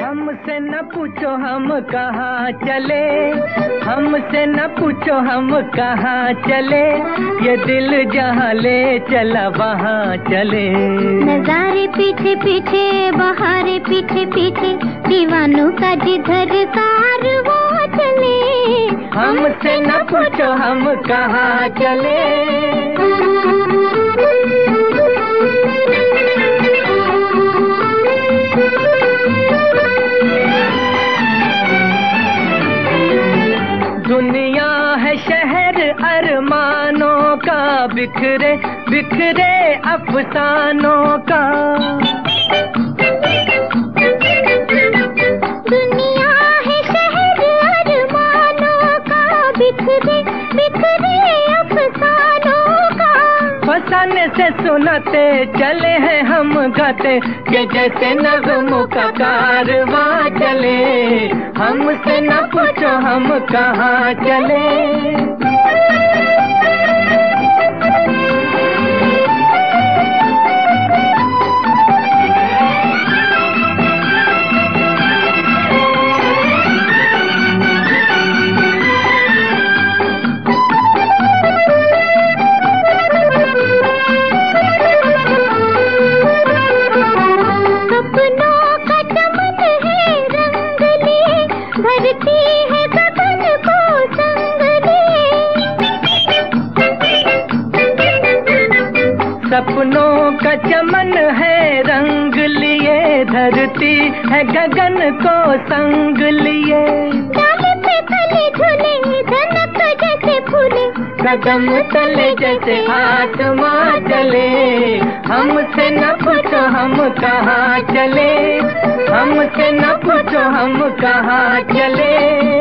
हमसे न पूछो हम कहाँ चले, हमसे न पूछो हम कहाँ चले, ये दिल जहाँ ले चला वहाँ चले। नजारे पीछे पीछे, बहारे पीछे पीछे, दीवानों का जिधर कारवां चले। हमसे न पूछो हम कहाँ चले। दुनिया है शहर अरमानों का, बिखरे बिखरे अफसानों का। दुनिया है शहर अरमानों का, बिखरे बिखरे अफसानों का। फसाने से सुनाते चले हैं हम गाते, कि जैसे नगमों का कारवां चले। हमसे न पूछो हम कहाँ चले। सपनों का चमन है रंग लिए, धरती है गगन को संग लिए। डाले पे तले झूले, धनक जैसे फूले, कदम तले जैसे आसमां चले। हमसे न पूछो हम कहाँ चले, हमसे न पूछो हम कहाँ चले।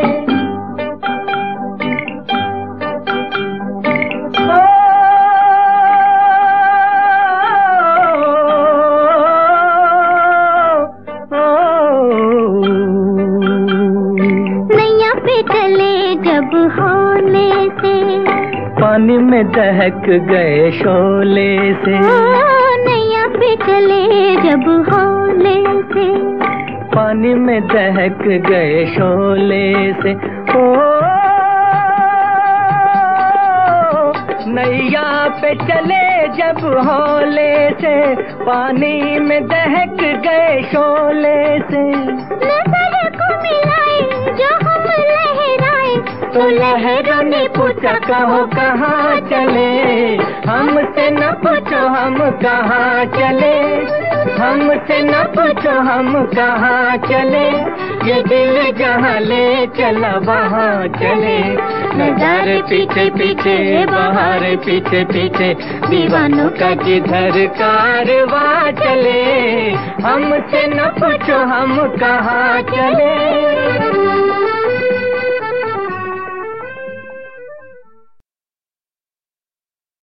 जब होले से पानी में दहक गए शोले से। नैया पे चले जब होले से पानी में दहक गए शोले से। ओ नैया पे चले जब होले से, पानी में दहक गए शोले से। नजर को मिलाए जो हम लहराए, तो लहरों ने पूछा कहो कहाँ चले। हमसे न पूछो हम कहाँ चले, हमसे न पूछो हम कहाँ चले, ये दिल जहाँ ले चला वहाँ चले। नजारे पीछे पीछे, बहारे पीछे पीछे, दीवानों का जिधर कारवां चले। हमसे न पूछो हम कहाँ चले।